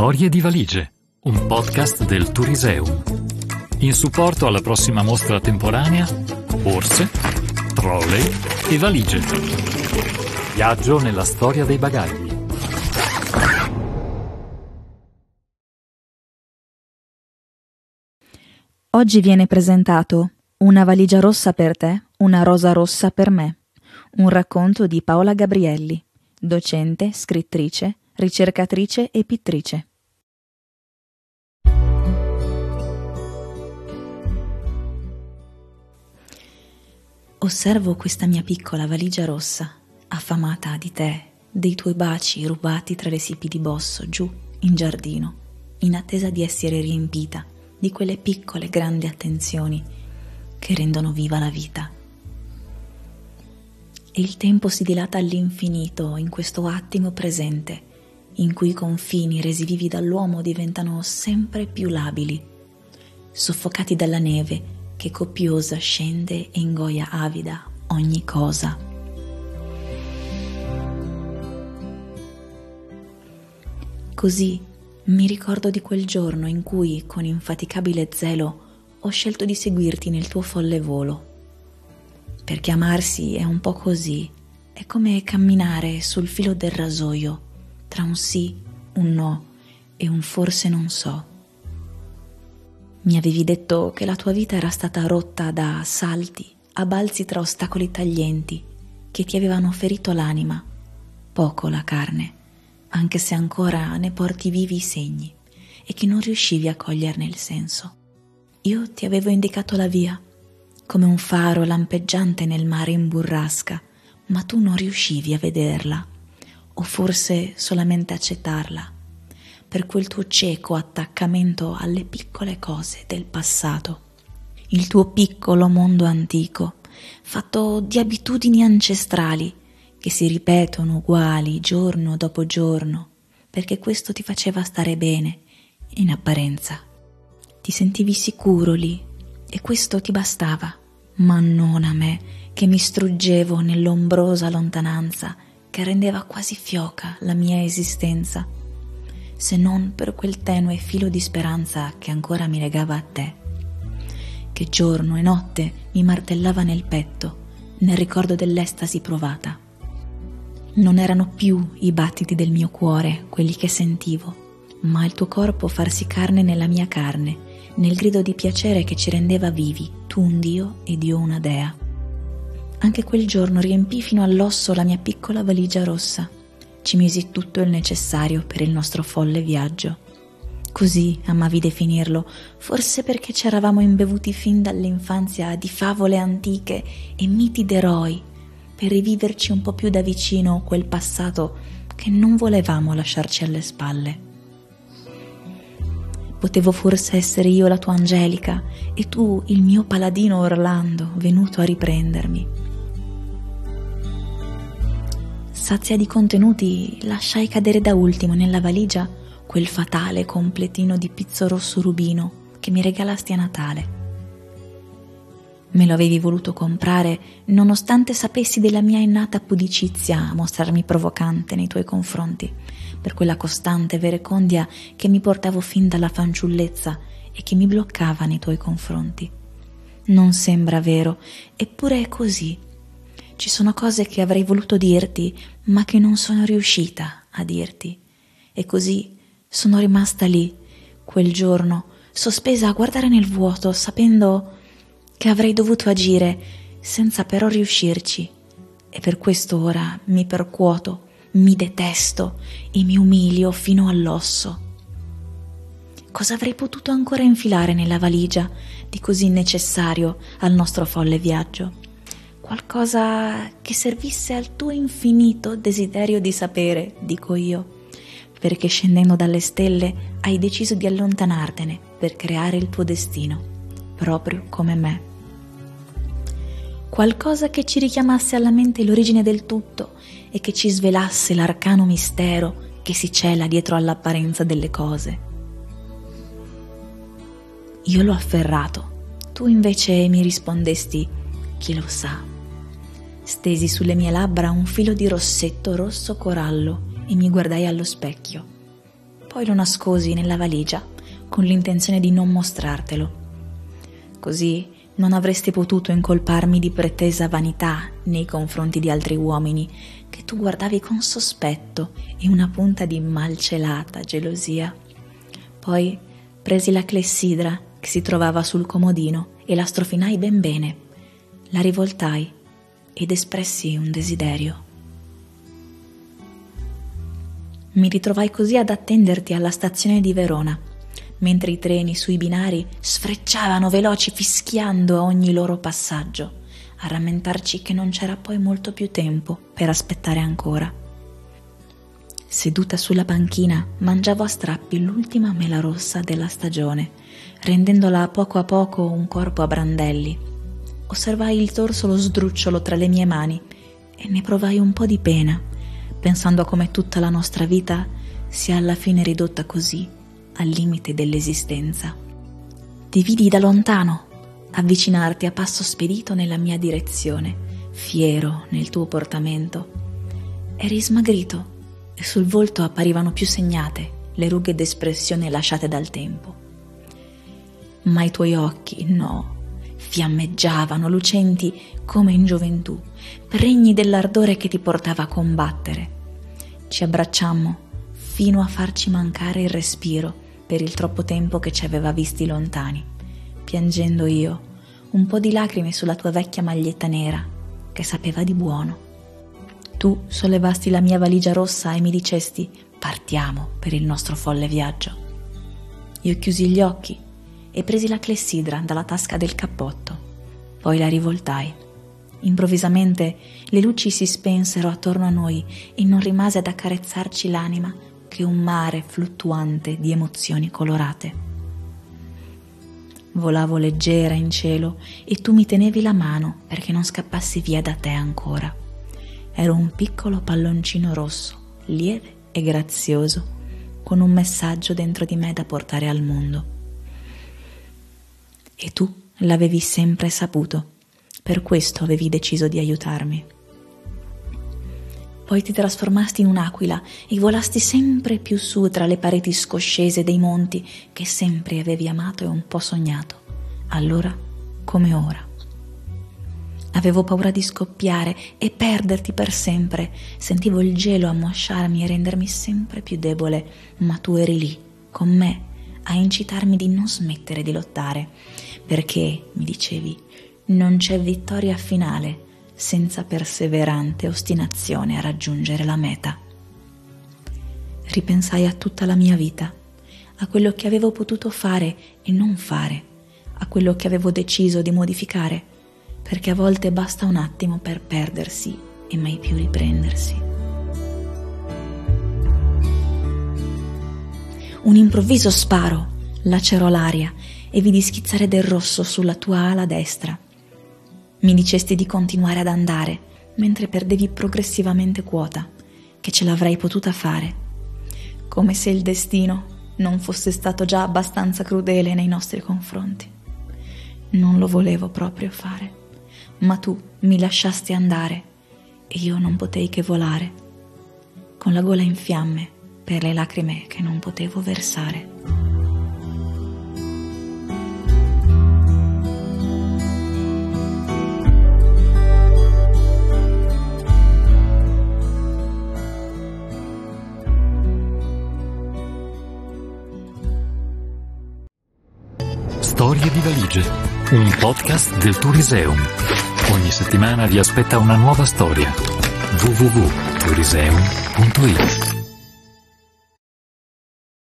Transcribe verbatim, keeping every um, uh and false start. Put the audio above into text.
Storie di valigie, un podcast del Turiseum. In supporto alla prossima mostra temporanea, borse, trolley e valigie. Viaggio nella storia dei bagagli. Oggi viene presentato Una valigia rossa per te, una rosa rossa per me. Un racconto di Paola Gabrielli, docente, scrittrice, ricercatrice e pittrice. Osservo questa mia piccola valigia rossa, affamata di te, dei tuoi baci rubati tra le siepi di bosso giù in giardino, in attesa di essere riempita di quelle piccole grandi attenzioni che rendono viva la vita. E il tempo si dilata all'infinito in questo attimo presente, in cui i confini resi vivi dall'uomo diventano sempre più labili, soffocati dalla neve che copiosa scende e ingoia avida ogni cosa. Così mi ricordo di quel giorno in cui, con infaticabile zelo, ho scelto di seguirti nel tuo folle volo. Perché amarsi è un po' così, è come camminare sul filo del rasoio, tra un sì, un no e un forse non so. Mi avevi detto che la tua vita era stata rotta da salti, a balzi tra ostacoli taglienti, che ti avevano ferito l'anima, poco la carne, anche se ancora ne porti vivi i segni e che non riuscivi a coglierne il senso. Io ti avevo indicato la via, come un faro lampeggiante nel mare in burrasca, ma tu non riuscivi a vederla, o forse solamente accettarla, per quel tuo cieco attaccamento alle piccole cose del passato. Il tuo piccolo mondo antico, fatto di abitudini ancestrali, che si ripetono uguali giorno dopo giorno, perché questo ti faceva stare bene, in apparenza. Ti sentivi sicuro lì e questo ti bastava, ma non a me, che mi struggevo nell'ombrosa lontananza che rendeva quasi fioca la mia esistenza, se non per quel tenue filo di speranza che ancora mi legava a te, che giorno e notte mi martellava nel petto, nel ricordo dell'estasi provata. Non erano più i battiti del mio cuore quelli che sentivo, ma il tuo corpo farsi carne nella mia carne, nel grido di piacere che ci rendeva vivi, tu un dio ed io una dea. Anche quel giorno riempii fino all'osso la mia piccola valigia rossa. Ci misi tutto il necessario per il nostro folle viaggio. Così amavi definirlo, forse perché ci eravamo imbevuti fin dall'infanzia di favole antiche e miti d'eroi, per riviverci un po' più da vicino quel passato che non volevamo lasciarci alle spalle. Potevo forse essere io la tua Angelica e tu il mio paladino Orlando venuto a riprendermi. Sazia di contenuti, lasciai cadere da ultimo nella valigia quel fatale completino di pizzo rosso rubino che mi regalasti a Natale. Me lo avevi voluto comprare nonostante sapessi della mia innata pudicizia a mostrarmi provocante nei tuoi confronti, per quella costante verecondia che mi portavo fin dalla fanciullezza e che mi bloccava nei tuoi confronti. Non sembra vero, eppure è così. Ci sono cose che avrei voluto dirti, ma che non sono riuscita a dirti. E così sono rimasta lì, quel giorno, sospesa a guardare nel vuoto, sapendo che avrei dovuto agire, senza però riuscirci. E per questo ora mi percuoto, mi detesto e mi umilio fino all'osso. Cosa avrei potuto ancora infilare nella valigia di così necessario al nostro folle viaggio? Qualcosa che servisse al tuo infinito desiderio di sapere, dico io, perché scendendo dalle stelle hai deciso di allontanartene per creare il tuo destino, proprio come me. Qualcosa che ci richiamasse alla mente l'origine del tutto e che ci svelasse l'arcano mistero che si cela dietro all'apparenza delle cose. Io l'ho afferrato, tu invece mi rispondesti, chi lo sa. Stesi sulle mie labbra un filo di rossetto rosso corallo e mi guardai allo specchio. Poi lo nascosi nella valigia con l'intenzione di non mostrartelo. Così non avresti potuto incolparmi di pretesa vanità nei confronti di altri uomini che tu guardavi con sospetto e una punta di malcelata gelosia. Poi presi la clessidra che si trovava sul comodino e la strofinai ben bene, la rivoltai ed espressi un desiderio. Mi ritrovai così ad attenderti alla stazione di Verona, mentre i treni sui binari sfrecciavano veloci fischiando a ogni loro passaggio, a rammentarci che non c'era poi molto più tempo per aspettare ancora. Seduta sulla panchina mangiavo a strappi l'ultima mela rossa della stagione, rendendola a poco a poco un corpo a brandelli. Osservai il torso lo sdrucciolo tra le mie mani e ne provai un po' di pena, pensando a come tutta la nostra vita sia alla fine ridotta così al limite dell'esistenza. Ti vidi da lontano avvicinarti a passo spedito nella mia direzione, fiero nel tuo portamento. Eri smagrito e sul volto apparivano più segnate le rughe d'espressione lasciate dal tempo. Ma i tuoi occhi, no, fiammeggiavano, lucenti come in gioventù, pregni dell'ardore che ti portava a combattere. Ci abbracciammo fino a farci mancare il respiro per il troppo tempo che ci aveva visti lontani, piangendo io un po' di lacrime sulla tua vecchia maglietta nera che sapeva di buono. Tu sollevasti la mia valigia rossa e mi dicesti: partiamo per il nostro folle viaggio. Io chiusi gli occhi e presi la clessidra dalla tasca del cappotto, poi la rivoltai. Improvvisamente le luci si spensero attorno a noi e non rimase ad accarezzarci l'anima che un mare fluttuante di emozioni colorate. Volavo leggera in cielo e tu mi tenevi la mano perché non scappassi via da te ancora. Ero un piccolo palloncino rosso, lieve e grazioso, con un messaggio dentro di me da portare al mondo. E tu l'avevi sempre saputo, per questo avevi deciso di aiutarmi. Poi ti trasformasti in un'aquila e volasti sempre più su tra le pareti scoscese dei monti che sempre avevi amato e un po' sognato, allora come ora. Avevo paura di scoppiare e perderti per sempre, sentivo il gelo ammosciarmi e rendermi sempre più debole, ma tu eri lì, con me, a incitarmi di non smettere di lottare, perché, mi dicevi, non c'è vittoria finale senza perseverante ostinazione a raggiungere la meta. Ripensai a tutta la mia vita, a quello che avevo potuto fare e non fare, a quello che avevo deciso di modificare, perché a volte basta un attimo per perdersi e mai più riprendersi. Un improvviso sparo lacerò l'aria e vidi schizzare del rosso sulla tua ala destra. Mi dicesti di continuare ad andare, mentre perdevi progressivamente quota, che ce l'avrei potuta fare, come se il destino non fosse stato già abbastanza crudele nei nostri confronti. Non lo volevo proprio fare, ma tu mi lasciasti andare e io non potei che volare, con la gola in fiamme per le lacrime che non potevo versare. Storie di valigie, un podcast del Turiseum. Ogni settimana vi aspetta una nuova storia. w w w punto turiseum punto i t